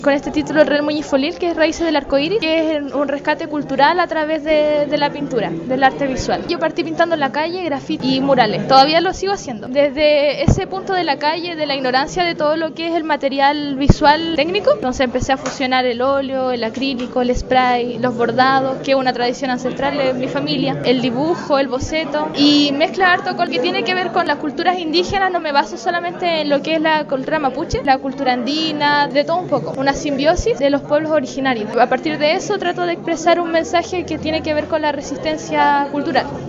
con este título Real Muñifolil, que es Raíces del Arcoíris, que es un rescate cultural a través de la pintura, del arte visual. Yo partí pintando en la calle, grafiti y murales. Todavía lo sigo haciendo. Desde ese punto de la calle, de la ignorancia de todo lo que es el material visual técnico, entonces empecé a fusionar el óleo, el acrílico, el spray, los bordados, que es una tradición ancestral de mi familia, el dibujo, el boceto, y mezclar todo lo que tiene que ver con las culturas indígenas. No me baso solamente en lo que es la cultura mapuche, la cultura andina, de todo un poco. Una simbiosis de los pueblos originarios. A partir de eso trato de expresar un mensaje que tiene que ver con la resistencia cultural.